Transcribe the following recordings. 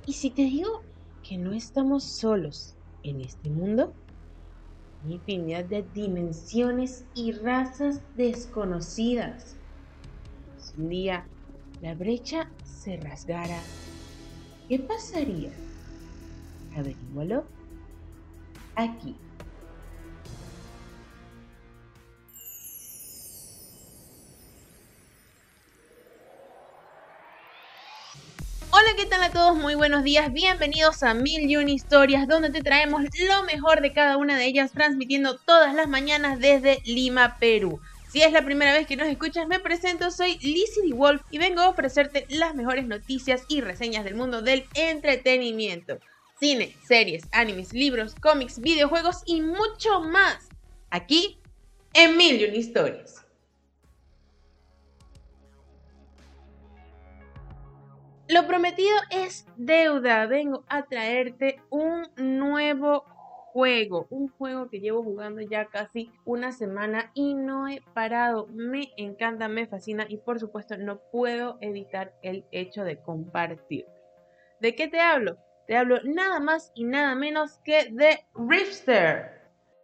¿Y si te digo que no estamos solos en este mundo? Hay infinidad de dimensiones y razas desconocidas. Si un día la brecha se rasgara, ¿qué pasaría? Averígualo aquí. Hola, ¿qué tal a todos? Muy buenos días, bienvenidos a 1001 Historias, donde te traemos lo mejor de cada una de ellas, transmitiendo todas las mañanas desde Lima, Perú. Si es la primera vez que nos escuchas, me presento, soy Lizzie D. Wolf y vengo a ofrecerte las mejores noticias y reseñas del mundo del entretenimiento. Cine, series, animes, libros, cómics, videojuegos y mucho más. Aquí en 1001 Historias. Lo prometido es deuda. Vengo a traerte un nuevo juego. Un juego que llevo jugando ya casi una semana y no he parado. Me encanta, me fascina y por supuesto no puedo evitar el hecho de compartir. ¿De qué te hablo? Te hablo nada más y nada menos que de Rifster.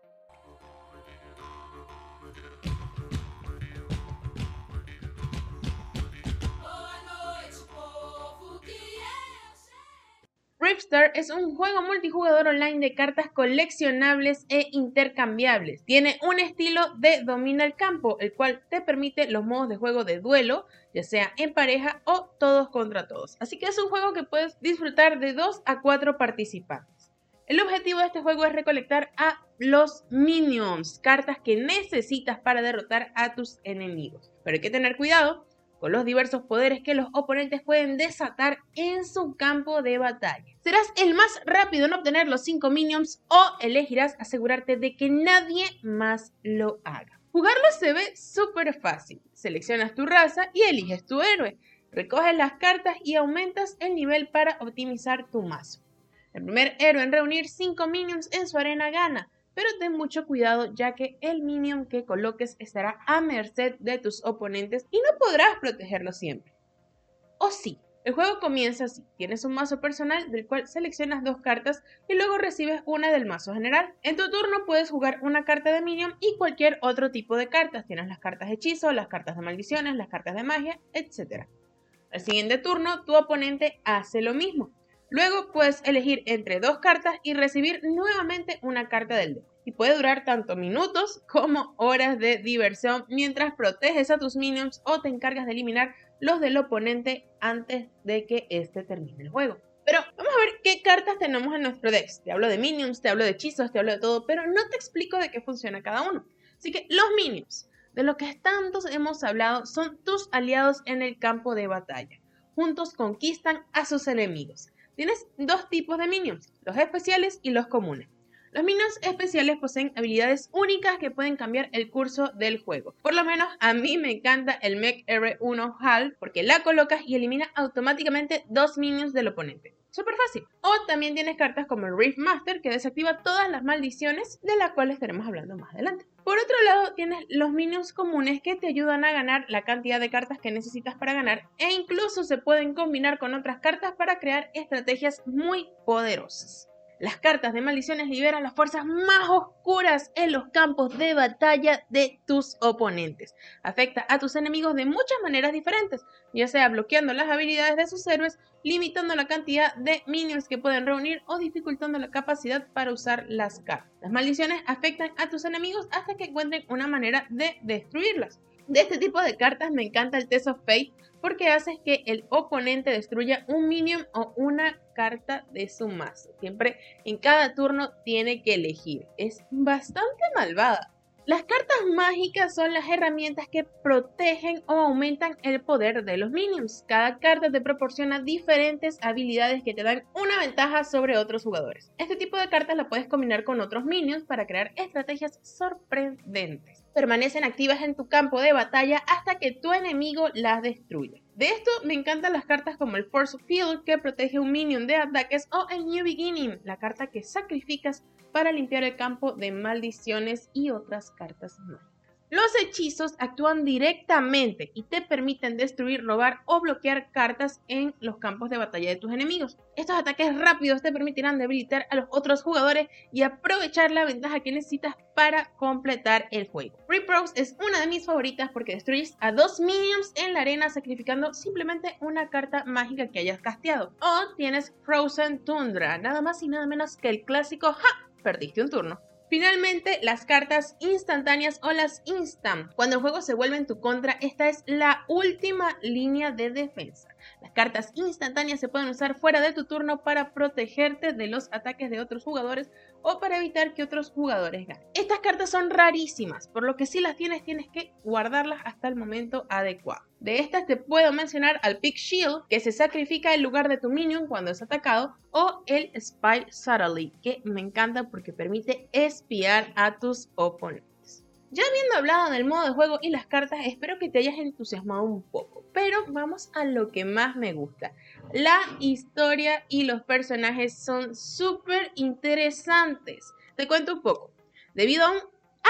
Rifster es un juego multijugador online de cartas coleccionables e intercambiables. Tiene un estilo de domina el campo, el cual te permite los modos de juego de duelo, ya sea en pareja o todos contra todos. Así que es un juego que puedes disfrutar de 2 a 4 participantes. El objetivo de este juego es recolectar a los minions, cartas que necesitas para derrotar a tus enemigos. Pero hay que tener cuidado con los diversos poderes que los oponentes pueden desatar en su campo de batalla. Serás el más rápido en obtener los 5 minions o elegirás asegurarte de que nadie más lo haga. Jugarlo se ve súper fácil. Seleccionas tu raza y eliges tu héroe. Recoges las cartas y aumentas el nivel para optimizar tu mazo. El primer héroe en reunir 5 minions en su arena gana, pero ten mucho cuidado ya que el minion que coloques estará a merced de tus oponentes y no podrás protegerlo siempre. O sí, el juego comienza así, tienes un mazo personal del cual seleccionas 2 cartas y luego recibes una del mazo general. En tu turno puedes jugar una carta de minion y cualquier otro tipo de cartas, tienes las cartas de hechizo, las cartas de maldiciones, las cartas de magia, etc. Al siguiente turno tu oponente hace lo mismo. Luego puedes elegir entre 2 cartas y recibir nuevamente una carta del deck. Y puede durar tanto minutos como horas de diversión mientras proteges a tus minions o te encargas de eliminar los del oponente antes de que este termine el juego. Pero vamos a ver qué cartas tenemos en nuestro deck. Te hablo de minions, te hablo de hechizos, te hablo de todo, pero no te explico de qué funciona cada uno. Así que los minions, de los que tantos hemos hablado, son tus aliados en el campo de batalla. Juntos conquistan a sus enemigos. Tienes 2 tipos de minions, los especiales y los comunes. Los minions especiales poseen habilidades únicas que pueden cambiar el curso del juego. Por lo menos a mí me encanta el Mech R1 HAL porque la colocas y elimina automáticamente 2 minions del oponente. Súper fácil. O también tienes cartas como el Rift Master que desactiva todas las maldiciones de las cuales estaremos hablando más adelante. Por otro lado, tienes los minions comunes que te ayudan a ganar la cantidad de cartas que necesitas para ganar e incluso se pueden combinar con otras cartas para crear estrategias muy poderosas. Las cartas de maldiciones liberan las fuerzas más oscuras en los campos de batalla de tus oponentes. Afecta a tus enemigos de muchas maneras diferentes, ya sea bloqueando las habilidades de sus héroes, limitando la cantidad de minions que pueden reunir o dificultando la capacidad para usar las cartas. Las maldiciones afectan a tus enemigos hasta que encuentren una manera de destruirlas. De este tipo de cartas me encanta el Test of Fate porque hace que el oponente destruya un minion o una carta de su mazo. Siempre en cada turno tiene que elegir. Es bastante malvada. Las cartas mágicas son las herramientas que protegen o aumentan el poder de los minions. Cada carta te proporciona diferentes habilidades que te dan una ventaja sobre otros jugadores. Este tipo de cartas la puedes combinar con otros minions para crear estrategias sorprendentes. Permanecen activas en tu campo de batalla hasta que tu enemigo las destruya. De esto me encantan las cartas como el Force Field que protege un minion de ataques o el New Beginning, la carta que sacrificas para limpiar el campo de maldiciones y otras cartas mágicas. Los hechizos actúan directamente y te permiten destruir, robar o bloquear cartas en los campos de batalla de tus enemigos. Estos ataques rápidos te permitirán debilitar a los otros jugadores y aprovechar la ventaja que necesitas para completar el juego. Rip Rose es una de mis favoritas porque destruyes a 2 minions en la arena sacrificando simplemente una carta mágica que hayas casteado. O tienes Frozen Tundra, nada más y nada menos que el clásico ¡ja! Perdiste un turno. Finalmente, las cartas instantáneas o las instant. Cuando el juego se vuelve en tu contra, esta es la última línea de defensa. Las cartas instantáneas se pueden usar fuera de tu turno para protegerte de los ataques de otros jugadores o para evitar que otros jugadores ganen. Estas cartas son rarísimas, por lo que si las tienes que guardarlas hasta el momento adecuado. De estas te puedo mencionar al Pick Shield, que se sacrifica en lugar de tu minion cuando es atacado, o el Spy Subtly, que me encanta porque permite espiar a tus oponentes. Ya habiendo hablado del modo de juego y las cartas, espero que te hayas entusiasmado un poco, pero vamos a lo que más me gusta. La historia y los personajes son súper interesantes. Te cuento un poco. Debido a un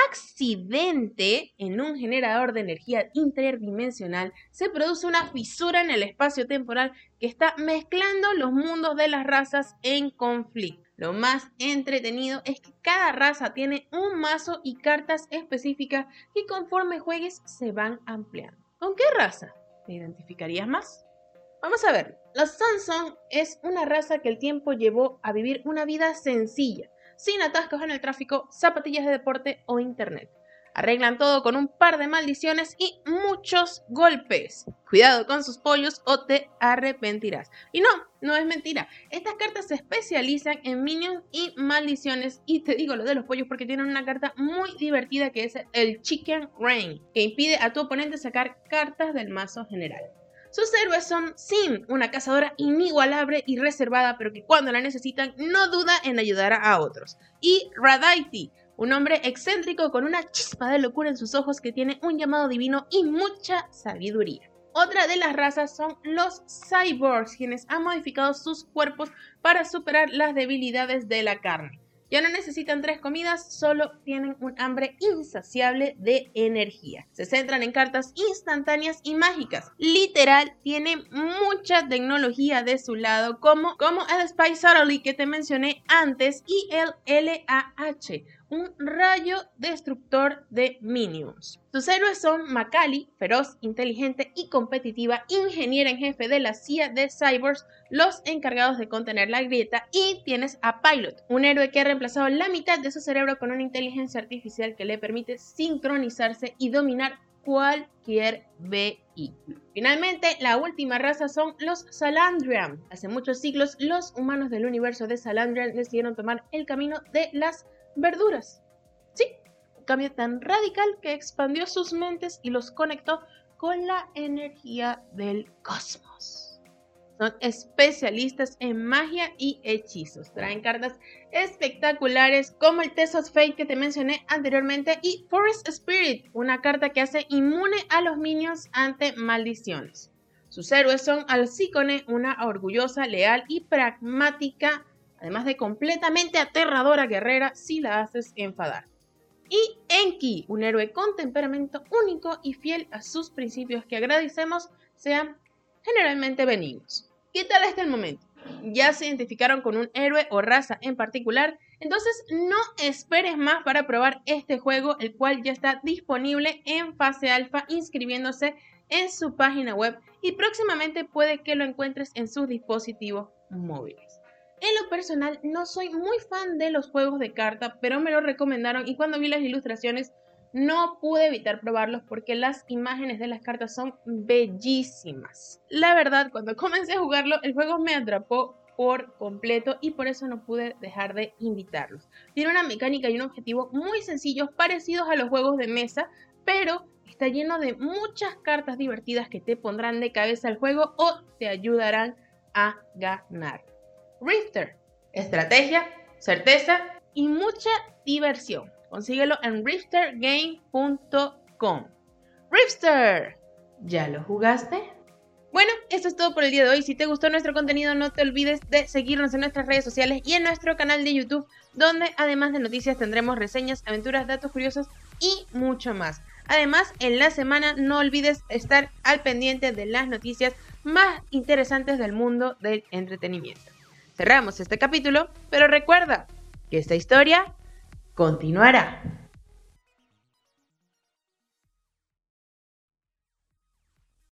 accidente en un generador de energía interdimensional, se produce una fisura en el espacio temporal que está mezclando los mundos de las razas en conflicto. Lo más entretenido es que cada raza tiene un mazo y cartas específicas que conforme juegues se van ampliando. ¿Con qué raza te identificarías más? Vamos a ver. Los Sansón es una raza que el tiempo llevó a vivir una vida sencilla, sin atascos en el tráfico, zapatillas de deporte o internet. Arreglan todo con un par de maldiciones y muchos golpes. Cuidado con sus pollos o te arrepentirás. Y no es mentira. Estas cartas se especializan en minions y maldiciones. Y te digo lo de los pollos porque tienen una carta muy divertida que es el Chicken Rain, que impide a tu oponente sacar cartas del mazo general. Sus héroes son Sim, una cazadora inigualable y reservada, pero que cuando la necesitan no duda en ayudar a otros. Y Radaiti, un hombre excéntrico con una chispa de locura en sus ojos que tiene un llamado divino y mucha sabiduría. Otra de las razas son los Cyborgs, quienes han modificado sus cuerpos para superar las debilidades de la carne. Ya no necesitan 3 comidas, solo tienen un hambre insaciable de energía. Se centran en cartas instantáneas y mágicas. Literal, tienen mucha tecnología de su lado, como el Spy Subtly que te mencioné antes y el LAH, un rayo destructor de minions. Sus héroes son Macali, feroz, inteligente y competitiva, ingeniera en jefe de la CIA de Cyborgs, los encargados de contener la grieta, y tienes a Pilot, un héroe que ha reemplazado la mitad de su cerebro con una inteligencia artificial que le permite sincronizarse y dominar cualquier vehículo. Finalmente, la última raza son los Salandrian. Hace muchos siglos, los humanos del universo de Salandrian decidieron tomar el camino de las verduras. Sí, un cambio tan radical que expandió sus mentes y los conectó con la energía del cosmos. Son especialistas en magia y hechizos. Traen cartas espectaculares como el Test of Fate que te mencioné anteriormente y Forest Spirit, una carta que hace inmune a los minions ante maldiciones. Sus héroes son Alcicone, una orgullosa, leal y pragmática, además de completamente aterradora guerrera si la haces enfadar. Y Enki, un héroe con temperamento único y fiel a sus principios que agradecemos sean generalmente benignos. ¿Qué tal hasta el momento? ¿Ya se identificaron con un héroe o raza en particular? Entonces no esperes más para probar este juego, el cual ya está disponible en fase alfa inscribiéndose en su página web y próximamente puede que lo encuentres en sus dispositivos móviles. En lo personal no soy muy fan de los juegos de carta, pero me lo recomendaron y cuando vi las ilustraciones no pude evitar probarlos porque las imágenes de las cartas son bellísimas. La verdad, cuando comencé a jugarlo, el juego me atrapó por completo y por eso no pude dejar de invitarlos. Tiene una mecánica y un objetivo muy sencillos, parecidos a los juegos de mesa, pero está lleno de muchas cartas divertidas que te pondrán de cabeza al juego o te ayudarán a ganar. Rifter, estrategia, certeza y mucha diversión. Consíguelo en riftergame.com. Rifter, ¿ya lo jugaste? Bueno, eso es todo por el día de hoy. Si te gustó nuestro contenido, no te olvides de seguirnos en nuestras redes sociales y en nuestro canal de YouTube, donde además de noticias tendremos reseñas, aventuras, datos curiosos y mucho más. Además, en la semana no olvides estar al pendiente de las noticias más interesantes del mundo del entretenimiento. Cerramos este capítulo, pero recuerda que esta historia continuará.